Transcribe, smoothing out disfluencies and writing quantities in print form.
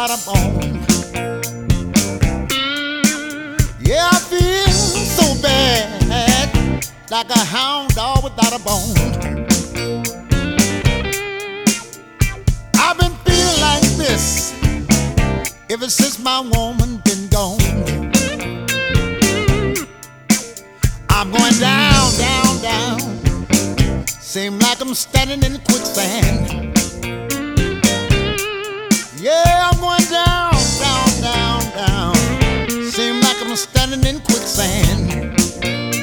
without a bone. Yeah, I feel so bad, like a hound dog without a bone. I've been feeling like this ever since my woman been gone. I'm going down, down, down. Seem like I'm standing in quicksand. Yeah, I'm going down, down, down, down. Seem like I'm standing in quicksand.